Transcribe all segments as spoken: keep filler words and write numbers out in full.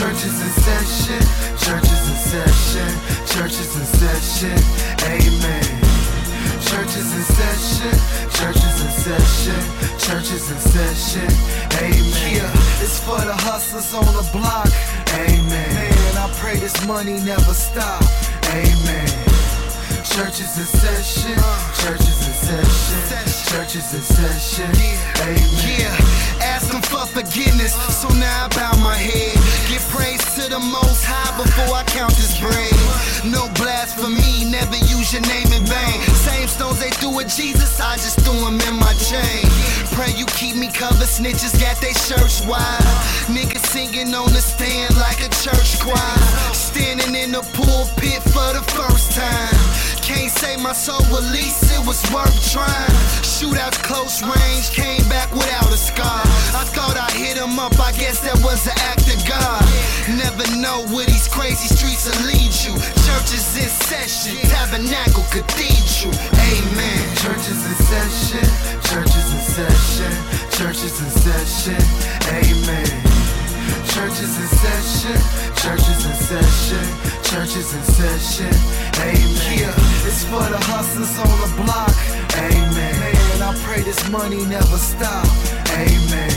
Churches in session, churches in session, churches in session, amen. Churches in session, churches in session, churches in session, amen. Yeah, it's for the hustlers on the block, amen. Man, I pray this money never stop, amen. Churches in session, churches in session, churches in session, amen. Yeah, ask him for forgiveness, so now I bow my head. Give praise to the Most High before I count this bread. No blasphemy, never use your name in vain. Same stones they threw at Jesus, I just threw them in my chain. Pray you keep me covered, snitches got they shirts wide. Niggas singing on the stand like a church choir. Standing in the pulpit for the first time. Can't say my soul release, it was worth trying. Shootouts close range, came back without a scar. I thought I hit him up, I guess that was an act of God. Never know where these crazy streets will lead you. Churches in session, tabernacle, cathedral, amen. Churches in session, churches in session, churches in session, amen. Churches in session, churches in session, churches in session, amen. Yeah, it's for the hustlers on the block, amen. Man, I pray this money never stop, amen.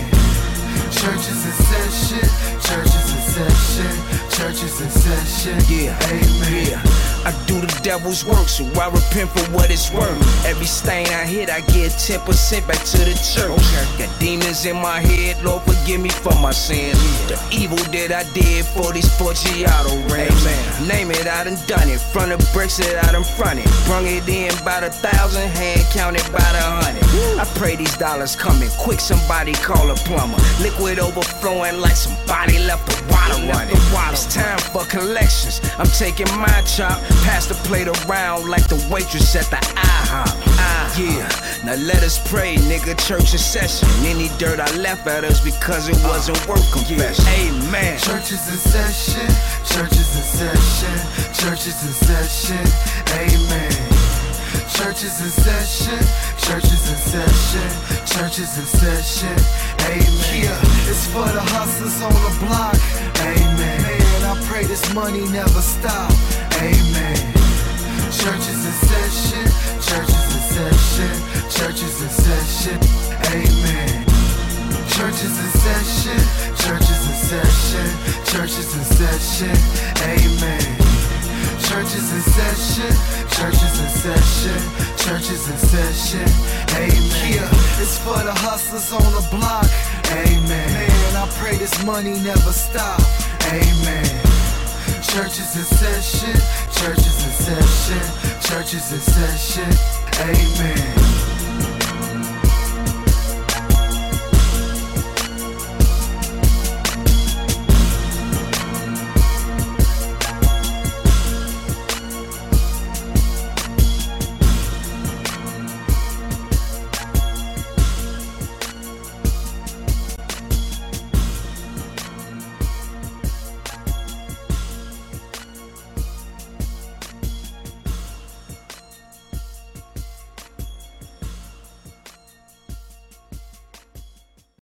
Churches in session, churches in session, churches in session, yeah, amen. Yeah. I do the devil's work, so I repent for what it's worth. Every stain I hit, I give ten percent back to the church. Okay. Got demons in my head, Lord forgive me for my sins. The evil that I did for these Forgiato rims. Name it, I done done it. Front of bricks that I done fronted. Brung it in by the thousand, hand counted by the hundred. I pray these dollars coming quick, somebody call a plumber. Liquid overflowing like somebody left the water running. It's time for collections, I'm taking my chop. Pass the plate around like the waitress at the IHOP. Ah, yeah, now let us pray, nigga, church in session. Any dirt I left at us because it wasn't worth confession. Amen. Churches in session, churches in session, churches in session, amen. Churches in session, churches in session, churches in session, amen. Yeah, it's for the hustlers on the block, amen. Man, I pray this money never stop, amen. Churches in session, churches in session, churches in session, amen. Churches in session, churches in session, churches in session, amen. Churches in session, churches in session, churches in session, amen. Yeah, it's for the hustlers on the block, amen. Man, I pray this money never stop, amen. Churches in session, churches in session, churches in session, amen.